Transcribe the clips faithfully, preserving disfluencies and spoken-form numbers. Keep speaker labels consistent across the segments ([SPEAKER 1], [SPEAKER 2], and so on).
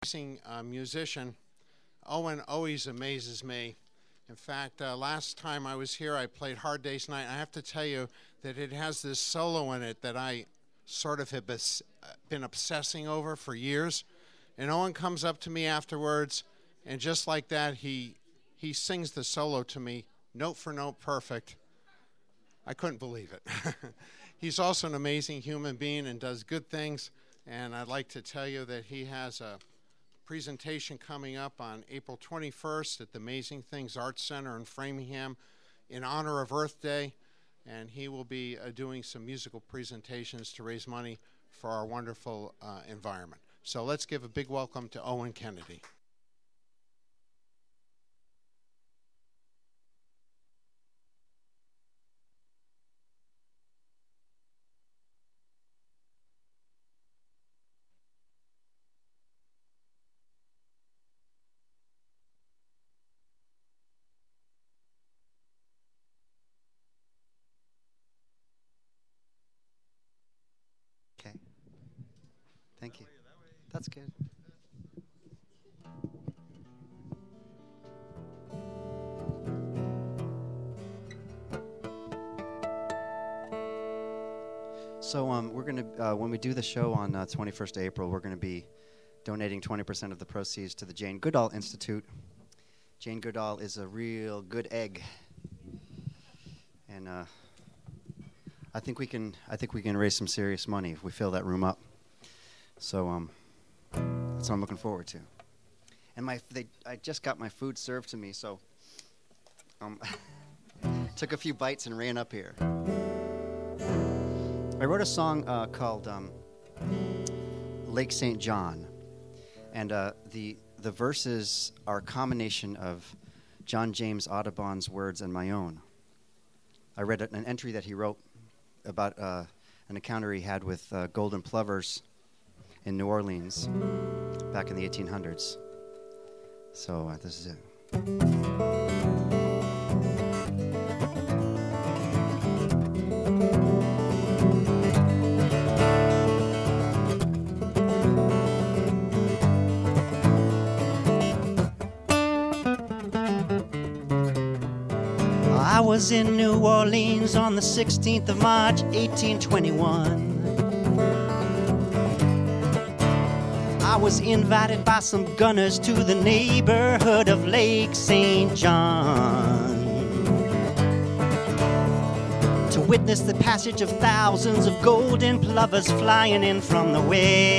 [SPEAKER 1] amazing uh, musician. Owen always amazes me. In fact, uh, last time I was here, I played Hard Day's Night. I have to tell you that it has this solo in it that I sort of have been obsessing over for years. And Owen comes up to me afterwards, and just like that, he he sings the solo to me, note for note, perfect. I couldn't believe it. He's also an amazing human being and does good things. And I'd like to tell you that he has a presentation coming up on April twenty-first at the Amazing Things Arts Center in Framingham in honor of Earth Day. And he will be uh, doing some musical presentations to raise money for our wonderful uh, environment. So let's give a big welcome to Owen Kennedy.
[SPEAKER 2] Okay. Thank you. That's good. So um, we're going to, uh, when we do the show on uh, twenty-first of April, we're going to be donating twenty percent of the proceeds to the Jane Goodall Institute. Jane Goodall is a real good egg. And uh, I think we can. I think we can raise some serious money if we fill that room up. So um, that's what I'm looking forward to. And my, they, I just got my food served to me, so um, took a few bites and ran up here. I wrote a song uh, called um, Lake Saint John, and uh, the the verses are a combination of John James Audubon's words and my own. I read an entry that he wrote about uh, an encounter he had with uh, golden plovers in New Orleans back in the eighteen hundreds. So uh, this is it. I was in New Orleans on the sixteenth of March, eighteen twenty-one. I was invited by some gunners to the neighborhood of Lake Saint John to witness the passage of thousands of golden plovers flying in from the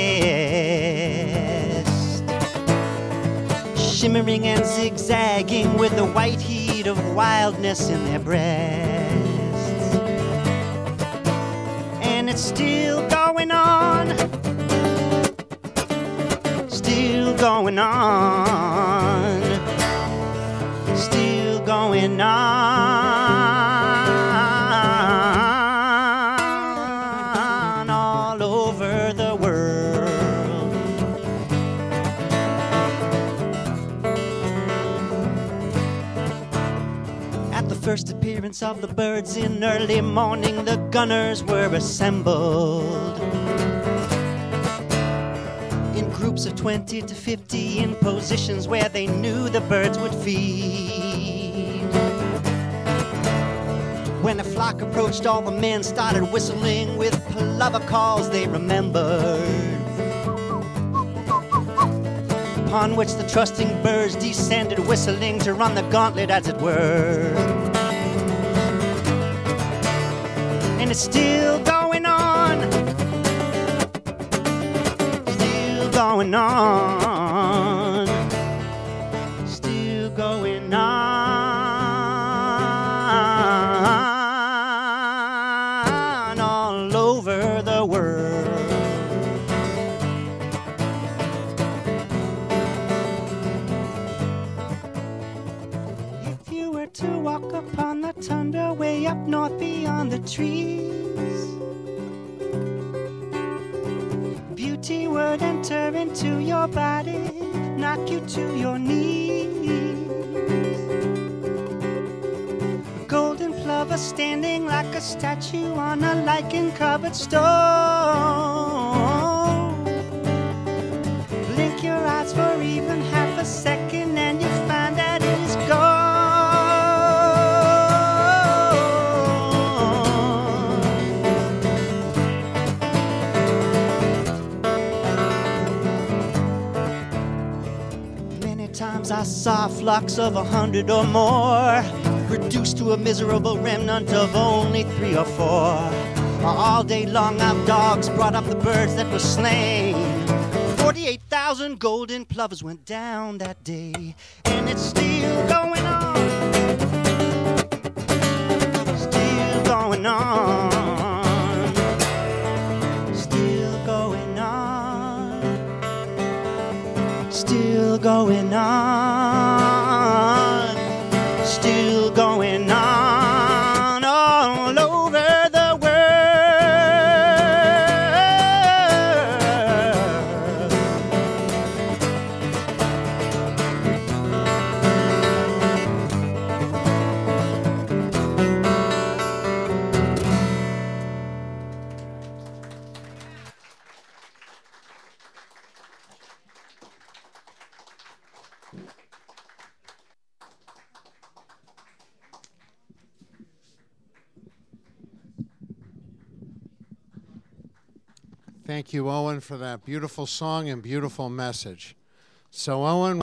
[SPEAKER 2] west, shimmering and zigzagging with the white heat of wildness in their breasts. And it's still going on, still going on, still going on all over the world. At the first appearance of the birds in early morning, the gunners were assembled in groups of twenty to fifty in positions where they knew the birds would feed. When a flock approached, all the men started whistling with plover calls they remembered, upon which the trusting birds descended whistling to run the gauntlet, as it were. And it's still going on, going on, still going on all over the world. If you were to walk upon the tundra way up north beyond the trees, beauty would enter into your body, knock you to your knees. A golden plover standing like a statue on a lichen-covered stone, your eyes for even half a second and you find that it is gone. Many times I saw flocks of a hundred or more reduced to a miserable remnant of only three or four. All day long our dogs brought up the birds that were slain. forty-eight thousand golden plovers went down that day, and it's still going on. Still going on. Still going on. Still going on. Still going on all over the world.
[SPEAKER 1] Thank you, Owen, for that beautiful song and beautiful message. So, Owen,